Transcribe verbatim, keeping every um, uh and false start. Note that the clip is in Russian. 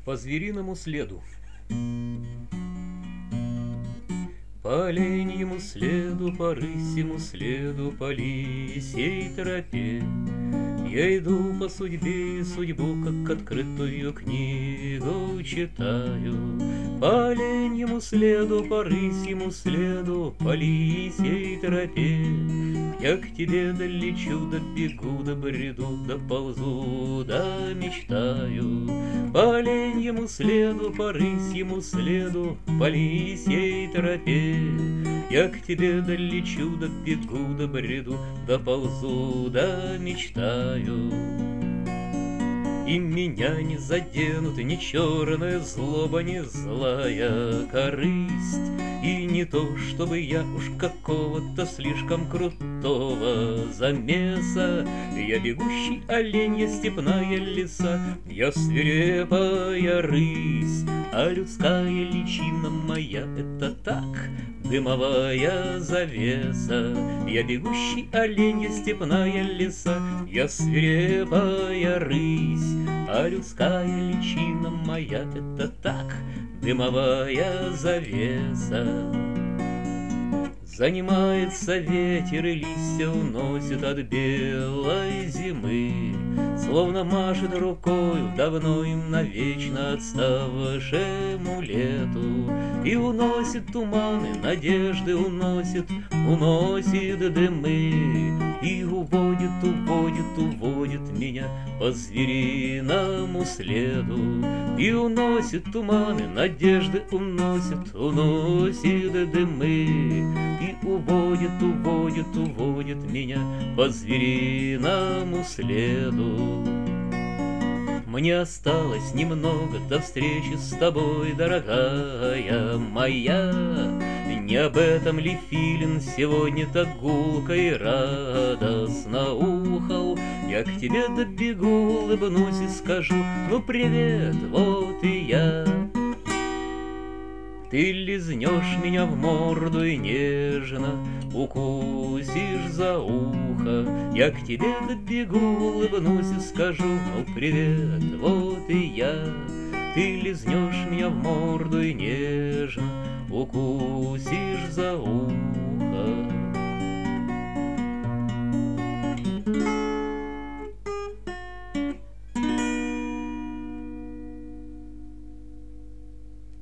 По звериному следу. По оленьему следу, по рысьему следу, по лисьей тропе я иду по судьбе, и судьбу, как открытую книгу, читаю. По оленьему следу, по рысьему следу, по лисьей тропе я к тебе долечу, да бегу, да бреду, да ползу, да мечтаю. По оленьему следу, по рысьему следу, по лисьей тропе я к тебе долечу, да бегу, да бреду, да ползу, да мечтаю. И меня не заденут ни черная злоба, ни злая корысть, и не то, чтобы я уж какого-то слишком крутого замеса. Я бегущий олень, я степная лиса, я свирепая рысь, а людская личина моя — это так, дымовая завеса. Я бегущий олень, я степная лиса, я свирепая рысь, а людская личина моя — это так, дымовая завеса. Занимается ветер, и листья уносит от белой зимы, словно машет рукою давно им навечно отставшему лету. И уносит туманы, надежды уносит, уносит дымы, и уводит, уводит, уводит меня по звериному следу. И уносит туманы, надежды уносит, уносит дымы, и уводит, уводит, уводит меня по звериному следу. Мне осталось немного до встречи с тобой, дорогая моя. Не об этом ли филин сегодня так гулко и радостно ухал? Я к тебе добегу, улыбнусь и скажу: ну привет, вот и я. Ты лизнешь меня в морду и нежно укусишь за ухо. Я к тебе добегу, улыбнусь и скажу: ну привет, вот и я. Ты лизнешь меня в морду и нежно укусишь за ухо.